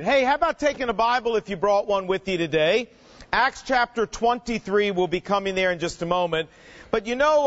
Hey, how about taking a Bible if you brought one with you today? Acts chapter 23 will be coming there in just a moment. But you know,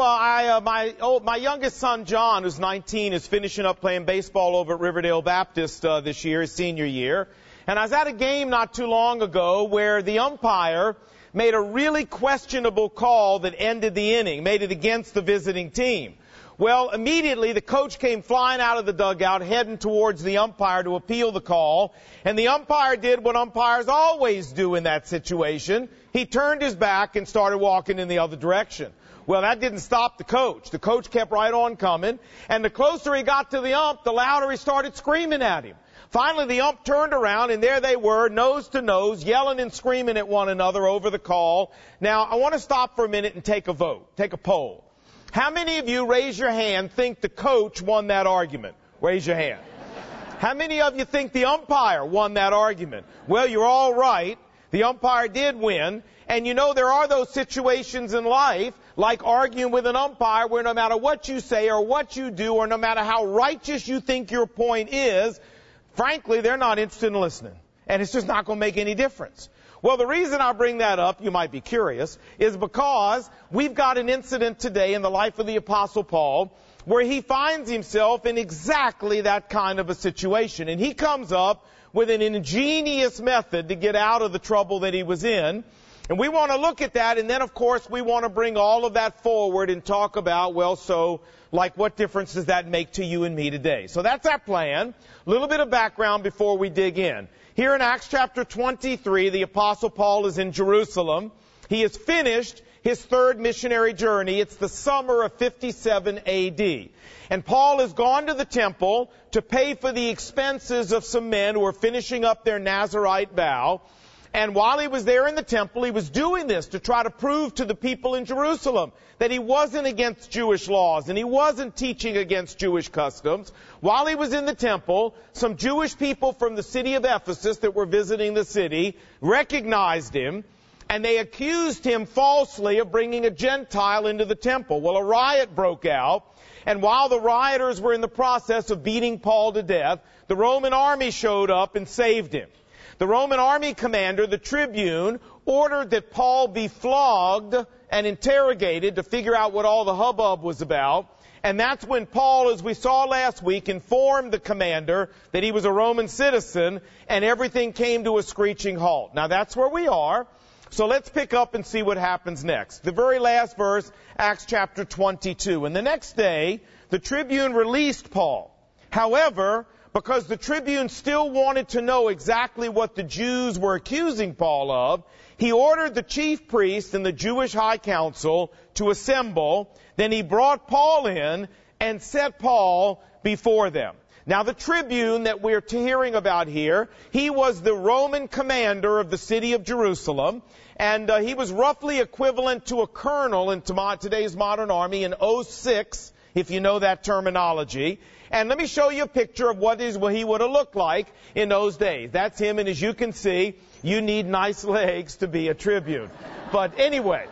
my youngest son, John, who's 19, is finishing up playing baseball over at Riverdale Baptist this year, his senior year. And I was at a game not too long ago where the umpire made a really questionable call that ended the inning, made it against the visiting team. Well, immediately the coach came flying out of the dugout, heading towards the umpire to appeal the call. And the umpire did what umpires always do in that situation. He turned his back and started walking in the other direction. Well, that didn't stop the coach. The coach kept right on coming. And the closer he got to the ump, the louder he started screaming at him. Finally, the ump turned around, and there they were, nose to nose, yelling and screaming at one another over the call. Now, I want to stop for a minute and take a vote, take a poll. How many of you, raise your hand, think the coach won that argument? Raise your hand. How many of you think the umpire won that argument? Well, you're all right. The umpire did win. And you know, there are those situations in life, like arguing with an umpire, where no matter what you say or what you do, or no matter how righteous you think your point is, frankly, they're not interested in listening. And it's just not going to make any difference. Well, the reason I bring that up, you might be curious, is because we've got an incident today in the life of the Apostle Paul where he finds himself in exactly that kind of a situation. And he comes up with an ingenious method to get out of the trouble that he was in. And we want to look at that, and then, of course, we want to bring all of that forward and talk about, well, so, like, what difference does that make to you and me today? So that's our plan. A little bit of background before we dig in. Here in Acts chapter 23, the Apostle Paul is in Jerusalem. He has finished his third missionary journey. It's the summer of 57 A.D. And Paul has gone to the temple to pay for the expenses of some men who are finishing up their Nazirite vow. And while he was there in the temple, he was doing this to try to prove to the people in Jerusalem that he wasn't against Jewish laws and he wasn't teaching against Jewish customs. While he was in the temple, some Jewish people from the city of Ephesus that were visiting the city recognized him, and they accused him falsely of bringing a Gentile into the temple. Well, a riot broke out, and while the rioters were in the process of beating Paul to death, the Roman army showed up and saved him. The Roman army commander, the tribune, ordered that Paul be flogged and interrogated to figure out what all the hubbub was about. And that's when Paul, as we saw last week, informed the commander that he was a Roman citizen, and everything came to a screeching halt. Now that's where we are. So let's pick up and see what happens next. The very last verse, Acts chapter 22. And the next day, the tribune released Paul. However, because the tribune still wanted to know exactly what the Jews were accusing Paul of, he ordered the chief priests and the Jewish high council to assemble. Then he brought Paul in and set Paul before them. Now, the tribune that we're hearing about here, he was the Roman commander of the city of Jerusalem, and he was roughly equivalent to a colonel in today's modern army in 06, if you know that terminology. And let me show you a picture of what he would have looked like in those days. That's him, and as you can see, you need nice legs to be a tribune. But anyway,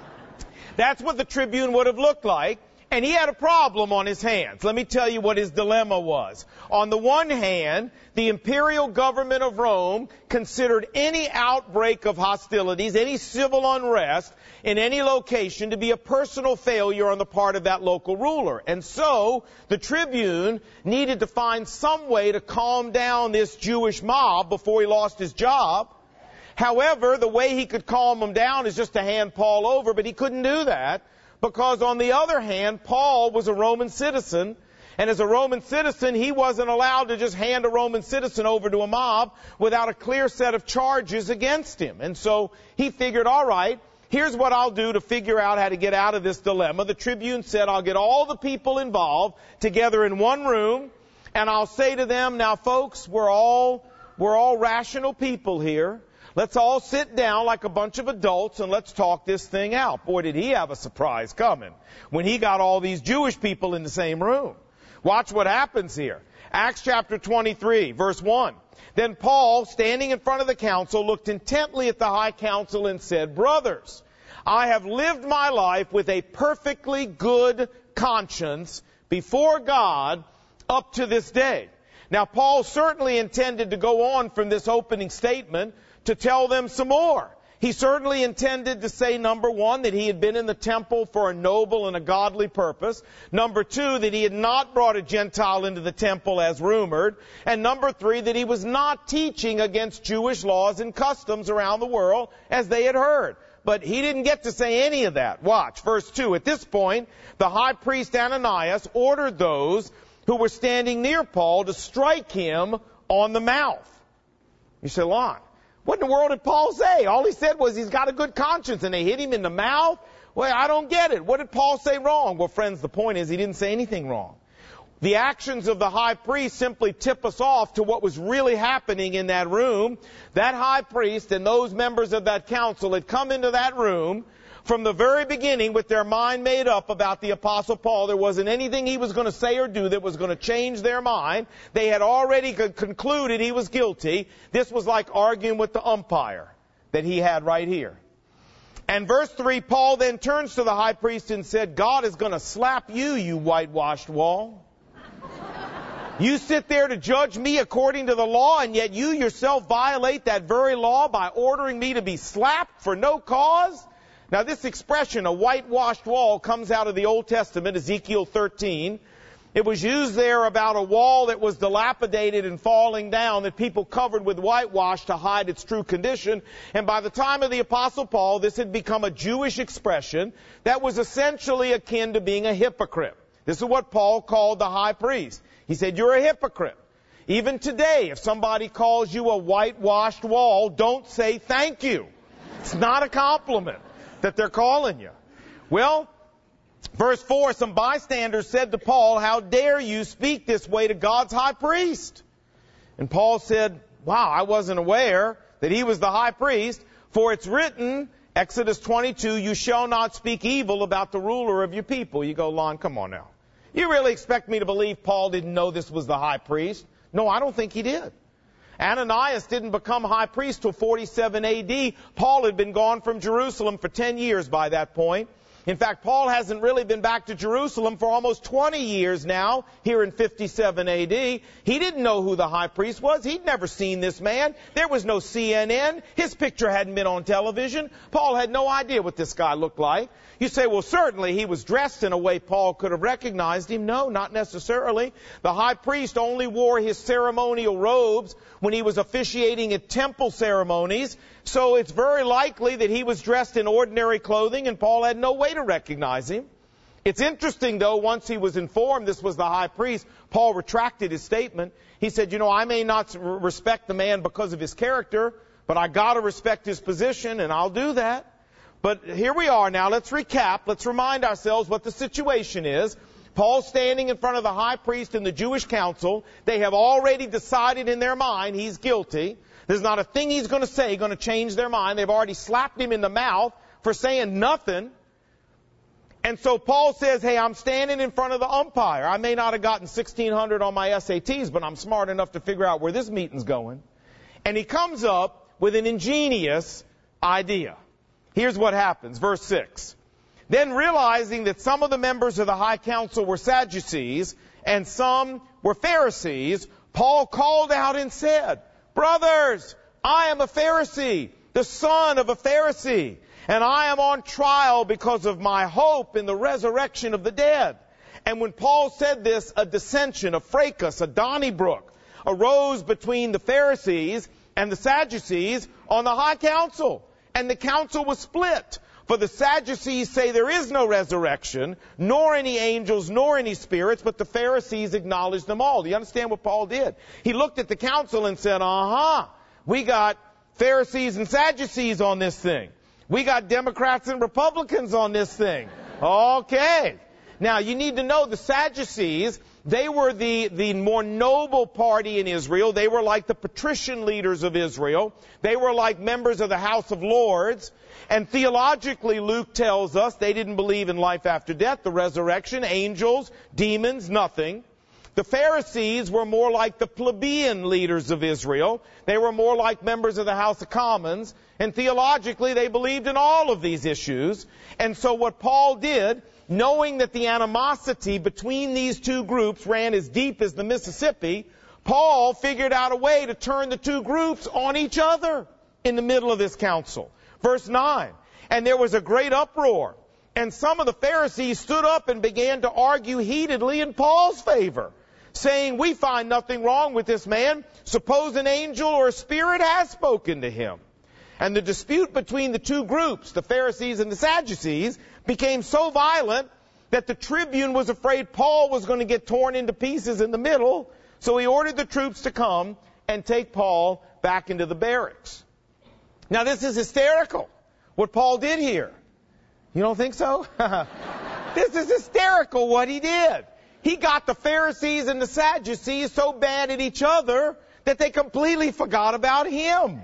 that's what the tribune would have looked like. And he had a problem on his hands. Let me tell you what his dilemma was. On the one hand, the imperial government of Rome considered any outbreak of hostilities, any civil unrest in any location to be a personal failure on the part of that local ruler. And so the tribune needed to find some way to calm down this Jewish mob before he lost his job. However, the way he could calm them down is just to hand Paul over, but he couldn't do that. Because on the other hand, Paul was a Roman citizen, and as a Roman citizen, he wasn't allowed to just hand a Roman citizen over to a mob without a clear set of charges against him. And so he figured, all right, here's what I'll do to figure out how to get out of this dilemma. The tribune said, I'll get all the people involved together in one room, and I'll say to them, now folks, we're all rational people here. Let's all sit down like a bunch of adults and let's talk this thing out. Boy, did he have a surprise coming when he got all these Jewish people in the same room. Watch what happens here. Acts chapter 23, verse 1. Then Paul, standing in front of the council, looked intently at the high council and said, brothers, I have lived my life with a perfectly good conscience before God up to this day. Now, Paul certainly intended to go on from this opening statement to tell them some more. He certainly intended to say, number one, that he had been in the temple for a noble and a godly purpose. Number two, that he had not brought a Gentile into the temple as rumored. And number three, that he was not teaching against Jewish laws and customs around the world as they had heard. But he didn't get to say any of that. Watch, verse 2. At this point, the high priest Ananias ordered those who were standing near Paul to strike him on the mouth. You say, Lon, what in the world did Paul say? All he said was he's got a good conscience, and they hit him in the mouth? Well, I don't get it. What did Paul say wrong? Well, friends, the point is he didn't say anything wrong. The actions of the high priest simply tip us off to what was really happening in that room. That high priest and those members of that council had come into that room from the very beginning with their mind made up about the Apostle Paul. There wasn't anything he was going to say or do that was going to change their mind. They had already concluded he was guilty. This was like arguing with the umpire that he had right here. And verse 3, Paul then turns to the high priest and said, God is going to slap you, you whitewashed wall. You sit there to judge me according to the law, and yet you yourself violate that very law by ordering me to be slapped for no cause? Now, this expression, a whitewashed wall, comes out of the Old Testament, Ezekiel 13. It was used there about a wall that was dilapidated and falling down, that people covered with whitewash to hide its true condition. And by the time of the Apostle Paul, this had become a Jewish expression that was essentially akin to being a hypocrite. This is what Paul called the high priest. He said, you're a hypocrite. Even today, if somebody calls you a whitewashed wall, don't say thank you. It's not a compliment that they're calling you. Well, verse 4, some bystanders said to Paul, how dare you speak this way to God's high priest? And Paul said, wow, I wasn't aware that he was the high priest, for it's written, Exodus 22, you shall not speak evil about the ruler of your people. You go, Lon, come on now. You really expect me to believe Paul didn't know this was the high priest? No, I don't think he did. Ananias didn't become high priest till 47 A.D. Paul had been gone from Jerusalem for 10 years by that point. In fact, Paul hasn't really been back to Jerusalem for almost 20 years now, here in 57 A.D. He didn't know who the high priest was. He'd never seen this man. There was no CNN. His picture hadn't been on television. Paul had no idea what this guy looked like. You say, well, certainly he was dressed in a way Paul could have recognized him. No, not necessarily. The high priest only wore his ceremonial robes when he was officiating at temple ceremonies. So it's very likely that he was dressed in ordinary clothing, and Paul had no way to recognize him. It's interesting, though, once he was informed this was the high priest, Paul retracted his statement. He said, I may not respect the man because of his character, but I got to respect his position, and I'll do that. But here we are now. Let's recap. Let's remind ourselves what the situation is. Paul's standing in front of the high priest and the Jewish council. They have already decided in their mind he's guilty. There's not a thing he's going to say going to change their mind. They've already slapped him in the mouth for saying nothing. And so Paul says, hey, I'm standing in front of the umpire. I may not have gotten 1,600 on my SATs, but I'm smart enough to figure out where this meeting's going. And he comes up with an ingenious idea. Here's what happens, verse 6. Then realizing that some of the members of the high council were Sadducees and some were Pharisees, Paul called out and said, brothers, I am a Pharisee, the son of a Pharisee, and I am on trial because of my hope in the resurrection of the dead. And when Paul said this, a dissension, a fracas, a Donnybrook arose between the Pharisees and the Sadducees on the high council. And the council was split. For the Sadducees say there is no resurrection, nor any angels, nor any spirits, but the Pharisees acknowledge them all. Do you understand what Paul did? He looked at the council and said, we got Pharisees and Sadducees on this thing. We got Democrats and Republicans on this thing. Okay. Now, you need to know the Sadducees, they were the more noble party in Israel. They were like the patrician leaders of Israel. They were like members of the House of Lords. And theologically, Luke tells us they didn't believe in life after death, the resurrection, angels, demons, nothing. The Pharisees were more like the plebeian leaders of Israel. They were more like members of the House of Commons. And theologically, they believed in all of these issues. And so what Paul did, knowing that the animosity between these two groups ran as deep as the Mississippi, Paul figured out a way to turn the two groups on each other in the middle of this council. Verse 9, and there was a great uproar, and some of the Pharisees stood up and began to argue heatedly in Paul's favor, saying, we find nothing wrong with this man. Suppose an angel or a spirit has spoken to him. And the dispute between the two groups, the Pharisees and the Sadducees, became so violent that the tribune was afraid Paul was going to get torn into pieces in the middle, so he ordered the troops to come and take Paul back into the barracks. Now this is hysterical, what Paul did here. You don't think so? This is hysterical what he did. He got the Pharisees and the Sadducees so bad at each other that they completely forgot about him.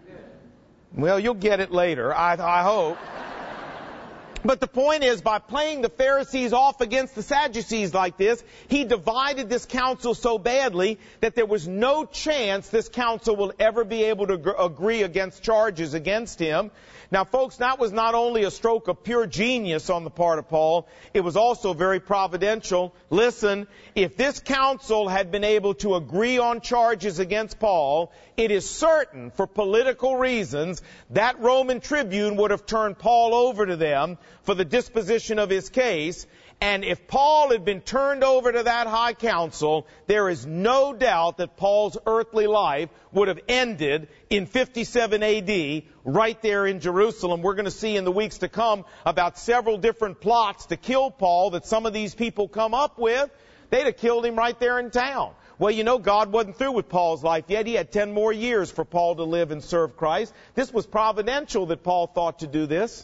Well, you'll get it later, I hope. But the point is, by playing the Pharisees off against the Sadducees like this, he divided this council so badly that there was no chance this council will ever be able to agree against charges against him. Now, folks, that was not only a stroke of pure genius on the part of Paul, it was also very providential. Listen, if this council had been able to agree on charges against Paul, it is certain, for political reasons, that Roman tribune would have turned Paul over to them for the disposition of his case. And if Paul had been turned over to that high council, there is no doubt that Paul's earthly life would have ended in 57 AD right there in Jerusalem. We're going to see in the weeks to come about several different plots to kill Paul that some of these people come up with. They'd have killed him right there in town. Well, you know, God wasn't through with Paul's life yet. He had 10 more years for Paul to live and serve Christ. This was providential that Paul thought to do this.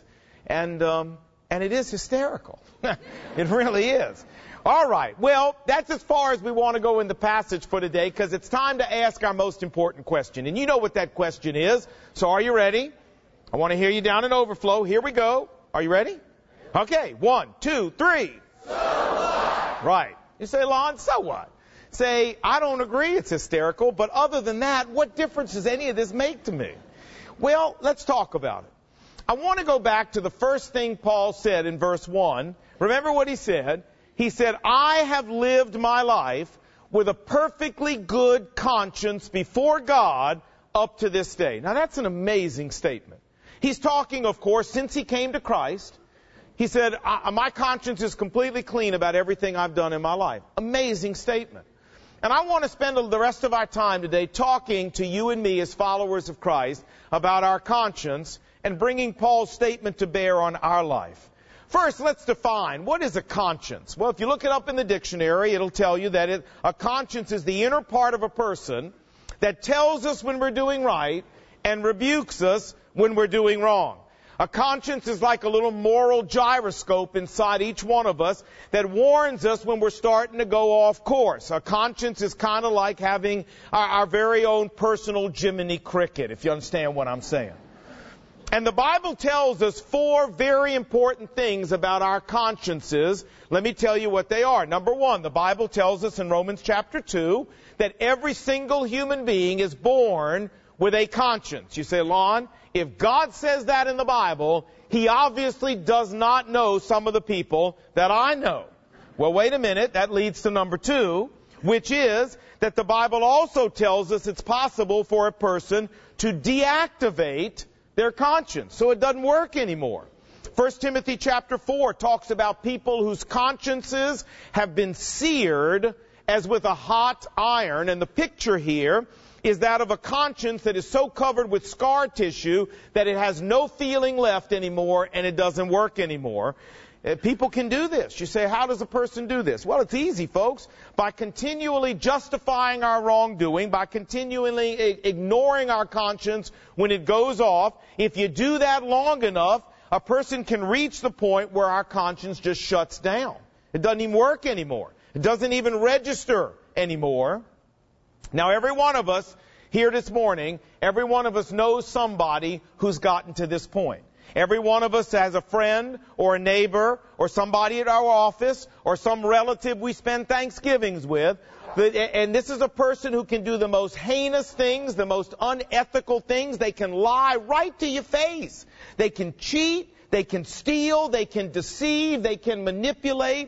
And it is hysterical. It really is. All right. Well, that's as far as we want to go in the passage for today, because it's time to ask our most important question. And you know what that question is. So are you ready? I want to hear you down in overflow. Here we go. Are you ready? Okay. 1, 2, 3. So what? Right. You say, Lon, so what? Say, I don't agree it's hysterical, but other than that, what difference does any of this make to me? Well, let's talk about it. I want to go back to the first thing Paul said in verse 1. Remember what he said? He said, I have lived my life with a perfectly good conscience before God up to this day. Now that's an amazing statement. He's talking, of course, since he came to Christ. He said, my conscience is completely clean about everything I've done in my life. Amazing statement. And I want to spend the rest of our time today talking to you and me as followers of Christ about our conscience and bringing Paul's statement to bear on our life. First, let's define, what is a conscience? Well, if you look it up in the dictionary, it'll tell you that a conscience is the inner part of a person that tells us when we're doing right and rebukes us when we're doing wrong. A conscience is like a little moral gyroscope inside each one of us that warns us when we're starting to go off course. A conscience is kind of like having our very own personal Jiminy Cricket, if you understand what I'm saying. And the Bible tells us 4 very important things about our consciences. Let me tell you what they are. Number 1, the Bible tells us in Romans chapter 2 that every single human being is born with a conscience. You say, Lon, if God says that in the Bible, He obviously does not know some of the people that I know. Well, wait a minute. That leads to number 2, which is that the Bible also tells us it's possible for a person to deactivate their conscience, so it doesn't work anymore. 1 Timothy chapter 4 talks about people whose consciences have been seared as with a hot iron, and the picture here is that of a conscience that is so covered with scar tissue that it has no feeling left anymore and it doesn't work anymore. People can do this. You say, how does a person do this? Well, it's easy, folks. By continually justifying our wrongdoing, by continually ignoring our conscience when it goes off. If you do that long enough, a person can reach the point where our conscience just shuts down. It doesn't even work anymore. It doesn't even register anymore. Now, every one of us here this morning, every one of us knows somebody who's gotten to this point. Every one of us has a friend or a neighbor or somebody at our office or some relative we spend Thanksgivings with. And this is a person who can do the most heinous things, the most unethical things. They can lie right to your face. They can cheat. They can steal. They can deceive. They can manipulate.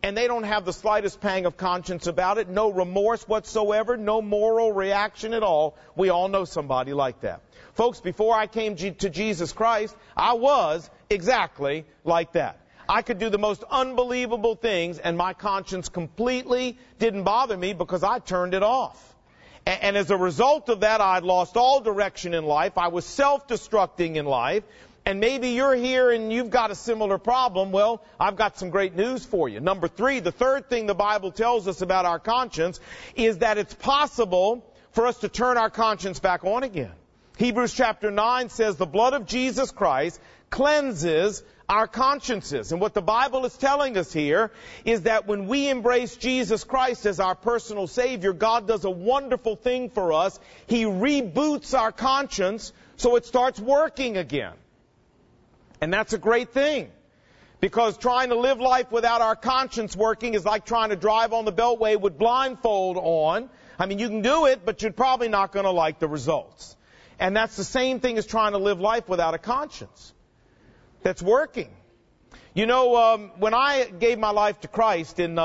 and they don't have the slightest pang of conscience about it, no remorse whatsoever, no moral reaction at all. We all know somebody like that. Folks, before I came to Jesus Christ, I was exactly like that. I could do the most unbelievable things, and my conscience completely didn't bother me because I turned it off. And as a result of that, I had lost all direction in life. I was self-destructing in life. And maybe you're here and you've got a similar problem. Well, I've got some great news for you. Number 3, the third thing the Bible tells us about our conscience is that it's possible for us to turn our conscience back on again. Hebrews chapter 9 says the blood of Jesus Christ cleanses our consciences. And what the Bible is telling us here is that when we embrace Jesus Christ as our personal Savior, God does a wonderful thing for us. He reboots our conscience so it starts working again. And that's a great thing, because trying to live life without our conscience working is like trying to drive on the beltway with blindfold on. I mean, you can do it, but you're probably not going to like the results. And that's the same thing as trying to live life without a conscience that's working. You know, when I gave my life to Christ in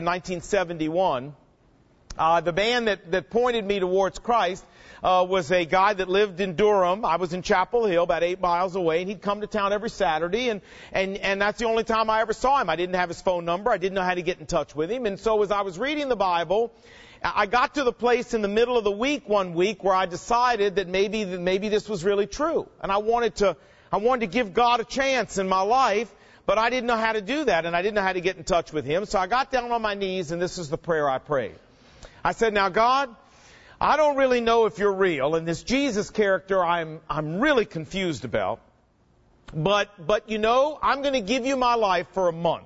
1971, the man that pointed me towards Christ was a guy that lived in Durham. I was in Chapel Hill, about 8 miles away, and he'd come to town every Saturday, and that's the only time I ever saw him. I didn't have his phone number. I didn't know how to get in touch with him. And so as I was reading the Bible, I got to the place in the middle of the week one week where I decided that maybe this was really true. And I wanted to give God a chance in my life, but I didn't know how to do that, and I didn't know how to get in touch with Him. So I got down on my knees, and this is the prayer I prayed. I said, now God, I don't really know if you're real, and this Jesus character I'm really confused about. But you know, I'm going to give you my life for a month.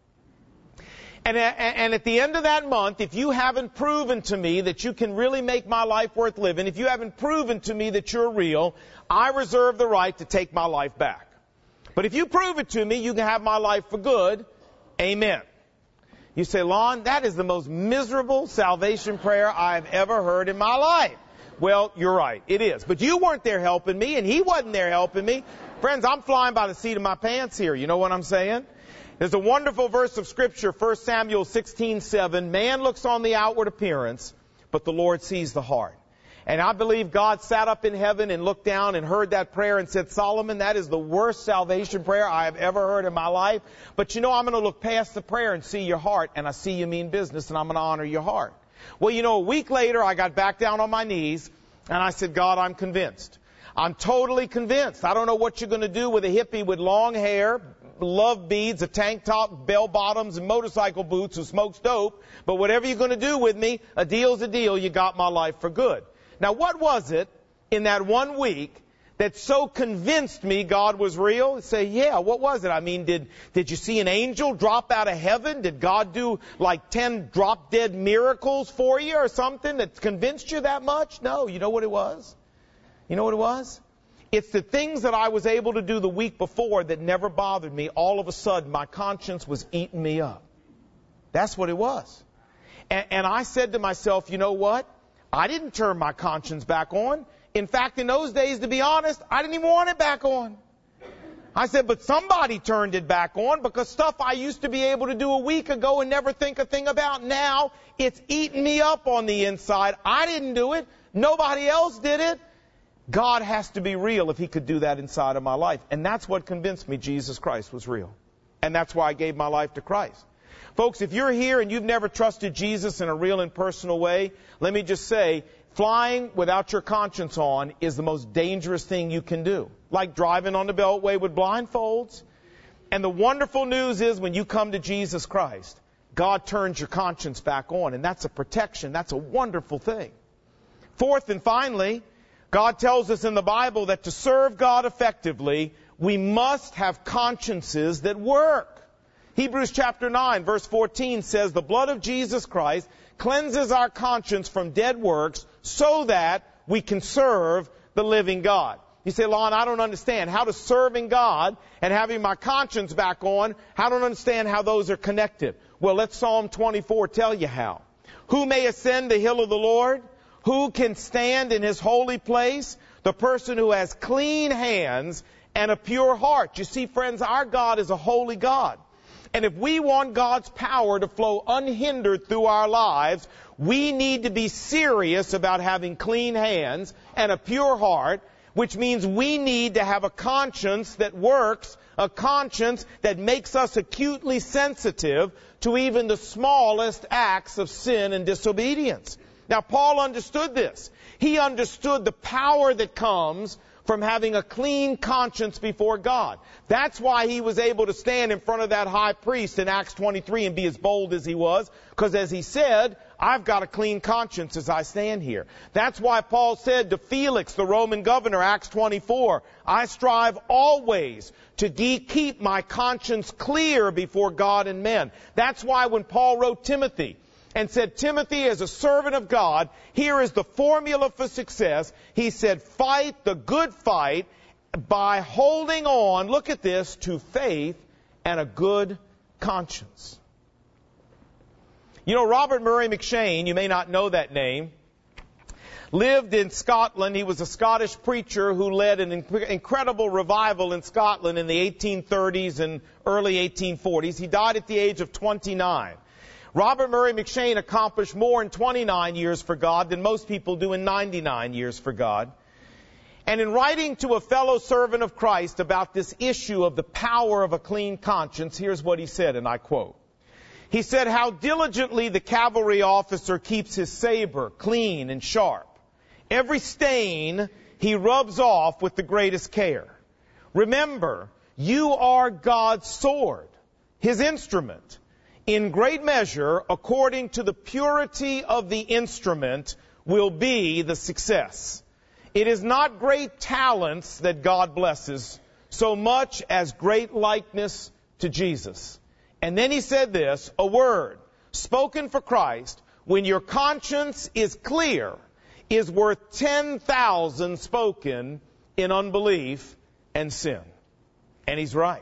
And at the end of that month, if you haven't proven to me that you can really make my life worth living, if you haven't proven to me that you're real, I reserve the right to take my life back. But if you prove it to me, you can have my life for good. Amen. You say, Lon, that is the most miserable salvation prayer I've ever heard in my life. Well, you're right. It is. But you weren't there helping me, and he wasn't there helping me. Friends, I'm flying by the seat of my pants here. You know what I'm saying? There's a wonderful verse of Scripture, 1 Samuel 16:7. Man looks on the outward appearance, but the Lord sees the heart. And I believe God sat up in heaven and looked down and heard that prayer and said, Solomon, that is the worst salvation prayer I have ever heard in my life. But you know, I'm going to look past the prayer and see your heart, and I see you mean business, and I'm going to honor your heart. Well, you know, a week later, I got back down on my knees, and I said, God, I'm convinced. I'm totally convinced. I don't know what you're going to do with a hippie with long hair, love beads, a tank top, bell bottoms, and motorcycle boots who smokes dope. But whatever you're going to do with me, a deal's a deal. You got my life for good. Now, what was it in that 1 week that so convinced me God was real? Say, yeah, what was it? I mean, did you see an angel drop out of heaven? Did God do like 10 drop-dead miracles for you or something that convinced you that much? No, you know what it was? You know what it was? It's the things that I was able to do the week before that never bothered me. All of a sudden, my conscience was eating me up. That's what it was. And I said to myself, you know what? I didn't turn my conscience back on. In fact, in those days, to be honest, I didn't even want it back on. I said, but somebody turned it back on, because stuff I used to be able to do a week ago and never think a thing about now, it's eating me up on the inside. I didn't do it. Nobody else did it. God has to be real if He could do that inside of my life. And that's what convinced me Jesus Christ was real. And that's why I gave my life to Christ. Folks, if you're here and you've never trusted Jesus in a real and personal way, let me just say, flying without your conscience on is the most dangerous thing you can do. Like driving on the beltway with blindfolds. And the wonderful news is when you come to Jesus Christ, God turns your conscience back on. And that's a protection. That's a wonderful thing. Fourth and finally, God tells us in the Bible that to serve God effectively, we must have consciences that work. Hebrews chapter 9, verse 14 says, the blood of Jesus Christ cleanses our conscience from dead works so that we can serve the living God. You say, Lon, I don't understand. How does serving God and having my conscience back on, I don't understand how those are connected. Well, let Psalm 24 tell you how. Who may ascend the hill of the Lord? Who can stand in His holy place? The person who has clean hands and a pure heart. You see, friends, our God is a holy God. And if we want God's power to flow unhindered through our lives, we need to be serious about having clean hands and a pure heart, which means we need to have a conscience that works, a conscience that makes us acutely sensitive to even the smallest acts of sin and disobedience. Now, Paul understood this. He understood the power that comes from having a clean conscience before God. That's why he was able to stand in front of that high priest in Acts 23 and be as bold as he was, because as he said, I've got a clean conscience as I stand here. That's why Paul said to Felix, the Roman governor, Acts 24, I strive always to keep my conscience clear before God and men. That's why when Paul wrote Timothy, and said, Timothy, as a servant of God, here is the formula for success. He said, fight the good fight by holding on, look at this, to faith and a good conscience. You know, Robert Murray McCheyne, you may not know that name, lived in Scotland. He was a Scottish preacher who led an incredible revival in Scotland in the 1830s and early 1840s. He died at the age of 29. Robert Murray McCheyne accomplished more in 29 years for God than most people do in 99 years for God. And in writing to a fellow servant of Christ about this issue of the power of a clean conscience, here's what he said, and I quote. He said, how diligently the cavalry officer keeps his saber clean and sharp. Every stain he rubs off with the greatest care. Remember, you are God's sword, his instrument. In great measure, according to the purity of the instrument, will be the success. It is not great talents that God blesses, so much as great likeness to Jesus. And then he said this, a word spoken for Christ, when your conscience is clear, is worth 10,000 spoken in unbelief and sin. And he's right.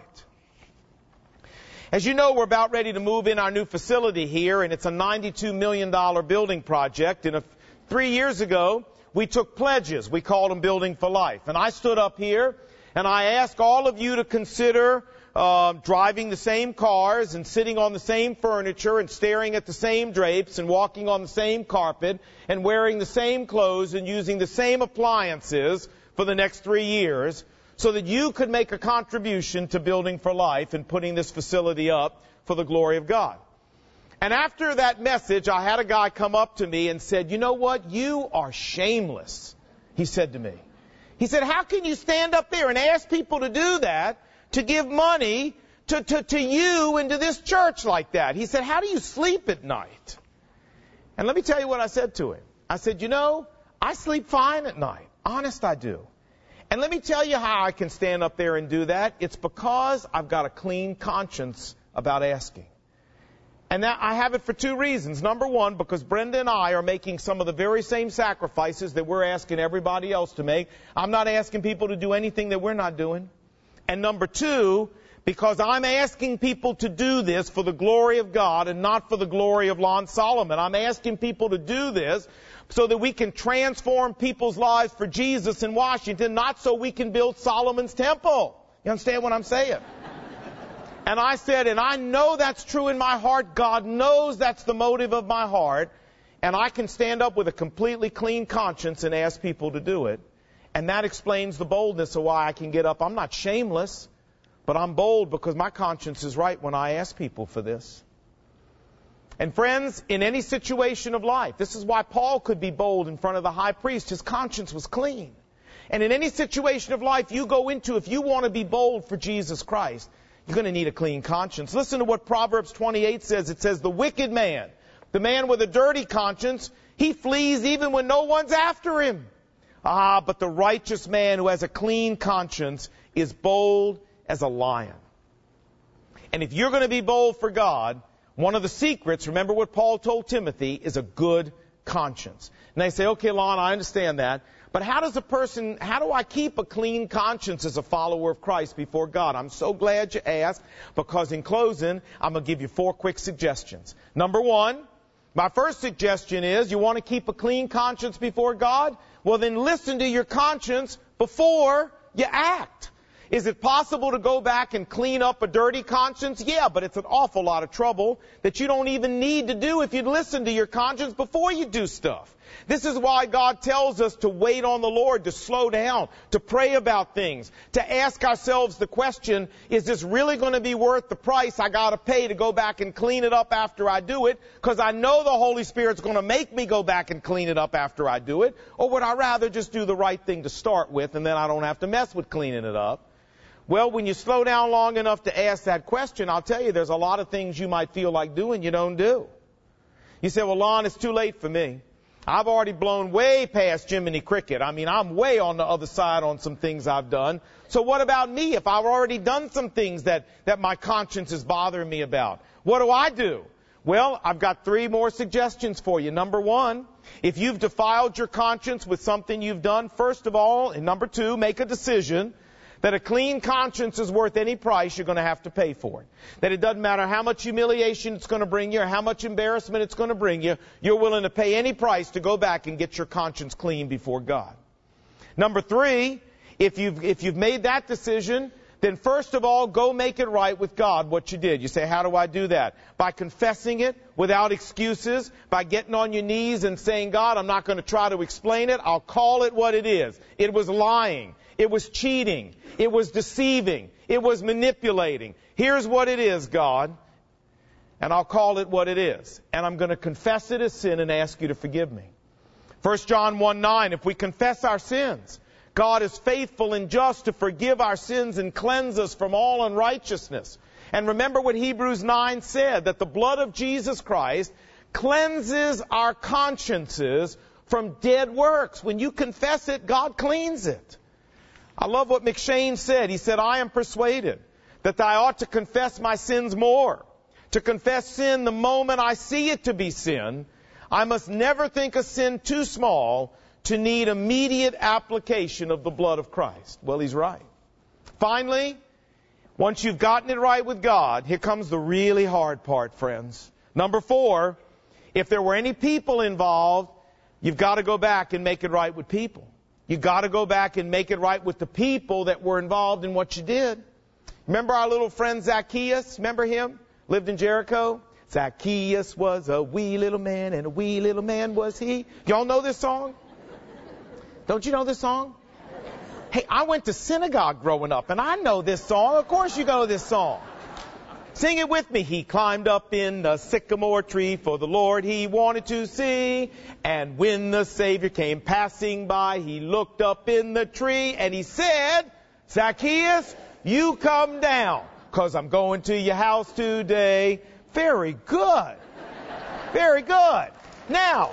As you know, we're about ready to move in our new facility here, and it's a $92 million building project. And 3 years ago, we took pledges. We called them Building for Life. And I stood up here, and I asked all of you to consider driving the same cars and sitting on the same furniture and staring at the same drapes and walking on the same carpet and wearing the same clothes and using the same appliances for the next 3 years, so that you could make a contribution to Building for Life and putting this facility up for the glory of God. And after that message, I had a guy come up to me and said, you know what? You are shameless, he said to me. He said, how can you stand up there and ask people to do that, to give money to you and to this church like that? He said, how do you sleep at night? And let me tell you what I said to him. I said, you know, I sleep fine at night. Honest, I do. And let me tell you how I can stand up there and do that. It's because I've got a clean conscience about asking. And that I have it for 2 reasons. Number one, because Brenda and I are making some of the very same sacrifices that we're asking everybody else to make. I'm not asking people to do anything that we're not doing. And number 2, because I'm asking people to do this for the glory of God and not for the glory of Lon Solomon. I'm asking people to do this so that we can transform people's lives for Jesus in Washington, not so we can build Solomon's temple. You understand what I'm saying? And I said, and I know that's true in my heart. God knows that's the motive of my heart. And I can stand up with a completely clean conscience and ask people to do it. And that explains the boldness of why I can get up. I'm not shameless, but I'm bold because my conscience is right when I ask people for this. And friends, in any situation of life, this is why Paul could be bold in front of the high priest. His conscience was clean. And in any situation of life you go into, if you want to be bold for Jesus Christ, you're going to need a clean conscience. Listen to what Proverbs 28 says. It says, the wicked man, the man with a dirty conscience, he flees even when no one's after him. But the righteous man who has a clean conscience is bold as a lion. And if you're going to be bold for God, one of the secrets, remember what Paul told Timothy, is a good conscience. And they say, okay, Lon, I understand that. But how do I keep a clean conscience as a follower of Christ before God? I'm so glad you asked, because in closing, I'm going to give you 4 quick suggestions. Number 1, my first suggestion is, you want to keep a clean conscience before God? Well, then listen to your conscience before you act. Is it possible to go back and clean up a dirty conscience? Yeah, but it's an awful lot of trouble that you don't even need to do if you'd listen to your conscience before you do stuff. This is why God tells us to wait on the Lord, to slow down, to pray about things, to ask ourselves the question, is this really going to be worth the price I got to pay to go back and clean it up after I do it? Because I know the Holy Spirit's going to make me go back and clean it up after I do it. Or would I rather just do the right thing to start with and then I don't have to mess with cleaning it up? Well, when you slow down long enough to ask that question, I'll tell you there's a lot of things you might feel like doing you don't do. You say, well, Lon, it's too late for me. I've already blown way past Jiminy Cricket. I mean, I'm way on the other side on some things I've done. So what about me if I've already done some things that my conscience is bothering me about? What do? Well, I've got 3 more suggestions for you. Number 1, if you've defiled your conscience with something you've done, first of all, and number 2, make a decision that a clean conscience is worth any price you're going to have to pay for it. That it doesn't matter how much humiliation it's going to bring you or how much embarrassment it's going to bring you, you're willing to pay any price to go back and get your conscience clean before God. Number 3, if you've made that decision, then first of all, go make it right with God what you did. You say, how do I do that? By confessing it without excuses, by getting on your knees and saying, God, I'm not going to try to explain it. I'll call it what it is. It was lying. It was cheating. It was deceiving. It was manipulating. Here's what it is, God, and I'll call it what it is. And I'm going to confess it as sin and ask you to forgive me. 1 John 1:9, if we confess our sins, God is faithful and just to forgive our sins and cleanse us from all unrighteousness. And remember what Hebrews 9 said, that the blood of Jesus Christ cleanses our consciences from dead works. When you confess it, God cleans it. I love what McShane said. He said, I am persuaded that I ought to confess my sins more. To confess sin the moment I see it to be sin, I must never think a sin too small to need immediate application of the blood of Christ. Well, he's right. Finally, once you've gotten it right with God, here comes the really hard part, friends. Number 4, if there were any people involved, you've got to go back and make it right with people. You've got to go back and make it right with the people that were involved in what you did. Remember our little friend Zacchaeus? Remember him? Lived in Jericho? Zacchaeus was a wee little man, and a wee little man was he. Y'all know this song? Don't you know this song? Hey, I went to synagogue growing up, and I know this song. Of course you know this song. Sing it with me. He climbed up in the sycamore tree for the Lord he wanted to see. And when the Savior came passing by, he looked up in the tree and he said, Zacchaeus, you come down, 'cause I'm going to your house today. Very good. Very good. Now,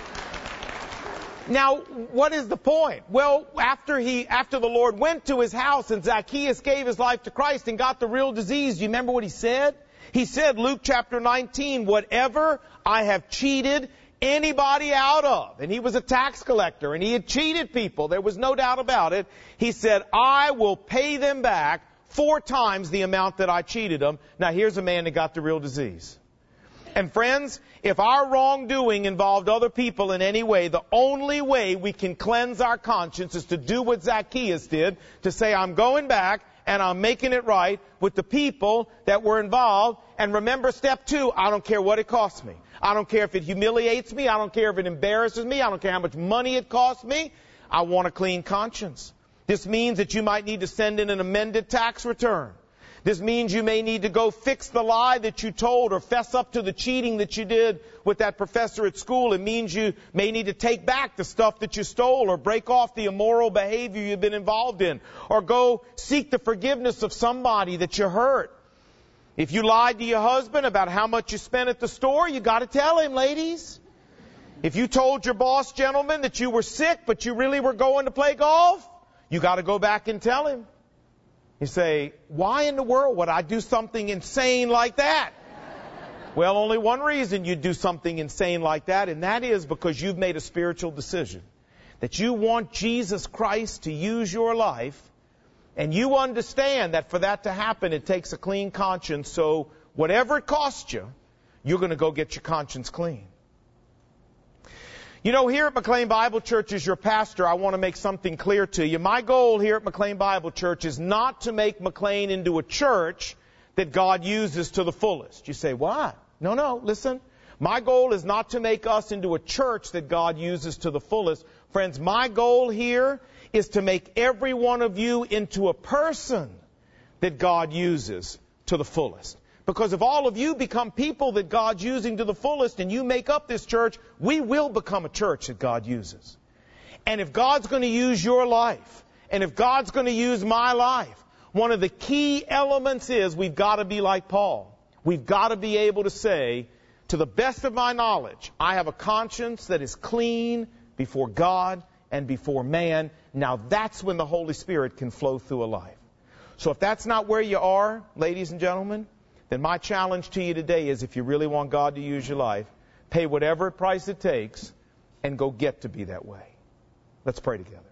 what is the point? Well, after the Lord went to his house and Zacchaeus gave his life to Christ and got the real disease, do you remember what he said? He said, Luke chapter 19, whatever I have cheated anybody out of, and he was a tax collector and he had cheated people, there was no doubt about it, he said, I will pay them back 4 times the amount that I cheated them. Now here's a man that got the real disease. And friends, if our wrongdoing involved other people in any way, the only way we can cleanse our conscience is to do what Zacchaeus did, to say, I'm going back and I'm making it right with the people that were involved. And remember step 2, I don't care what it costs me. I don't care if it humiliates me. I don't care if it embarrasses me. I don't care how much money it costs me. I want a clean conscience. This means that you might need to send in an amended tax return. This means you may need to go fix the lie that you told or fess up to the cheating that you did with that professor at school. It means you may need to take back the stuff that you stole or break off the immoral behavior you've been involved in, or go seek the forgiveness of somebody that you hurt. If you lied to your husband about how much you spent at the store, you got to tell him, ladies. If you told your boss, gentlemen, that you were sick but you really were going to play golf, you got to go back and tell him. You say, why in the world would I do something insane like that? Well, only one reason you'd do something insane like that, and that is because you've made a spiritual decision. That you want Jesus Christ to use your life, and you understand that for that to happen, it takes a clean conscience. So whatever it costs you, you're going to go get your conscience clean. You know, here at McLean Bible Church, as your pastor, I want to make something clear to you. My goal here at McLean Bible Church is not to make McLean into a church that God uses to the fullest. You say, why? No, listen. My goal is not to make us into a church that God uses to the fullest. Friends, my goal here is to make every one of you into a person that God uses to the fullest. Because if all of you become people that God's using to the fullest and you make up this church, we will become a church that God uses. And if God's going to use your life, and if God's going to use my life, one of the key elements is we've got to be like Paul. We've got to be able to say, to the best of my knowledge, I have a conscience that is clean before God and before man. Now that's when the Holy Spirit can flow through a life. So if that's not where you are, ladies and gentlemen, then my challenge to you today is, if you really want God to use your life, pay whatever price it takes and go get to be that way. Let's pray together.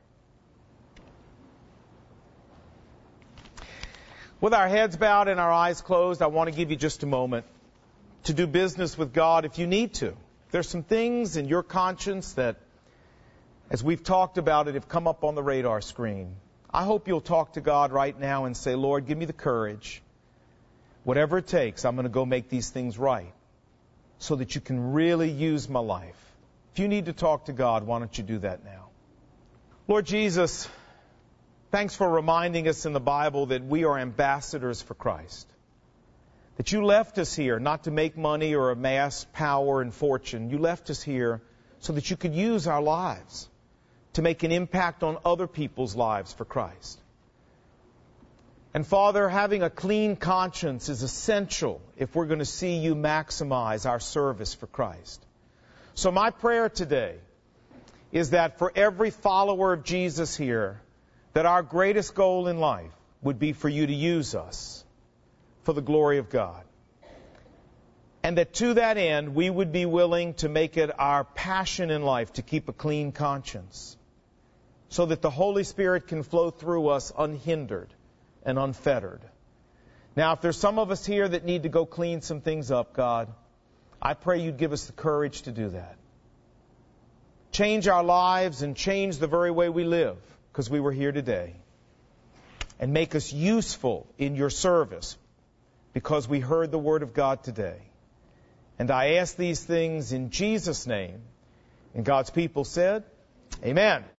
With our heads bowed and our eyes closed, I want to give you just a moment to do business with God if you need to. There's some things in your conscience that, as we've talked about it, have come up on the radar screen. I hope you'll talk to God right now and say, Lord, give me the courage. Whatever it takes, I'm going to go make these things right so that you can really use my life. If you need to talk to God, why don't you do that now? Lord Jesus, thanks for reminding us in the Bible that we are ambassadors for Christ. That you left us here not to make money or amass power and fortune. You left us here so that you could use our lives to make an impact on other people's lives for Christ. And Father, having a clean conscience is essential if we're going to see you maximize our service for Christ. So my prayer today is that for every follower of Jesus here, that our greatest goal in life would be for you to use us for the glory of God. And that to that end, we would be willing to make it our passion in life to keep a clean conscience, so that the Holy Spirit can flow through us unhindered and unfettered. Now, if there's some of us here that need to go clean some things up, God, I pray you'd give us the courage to do that. Change our lives and change the very way we live, because we were here today. And make us useful in your service, because we heard the Word of God today. And I ask these things in Jesus' name. And God's people said, Amen.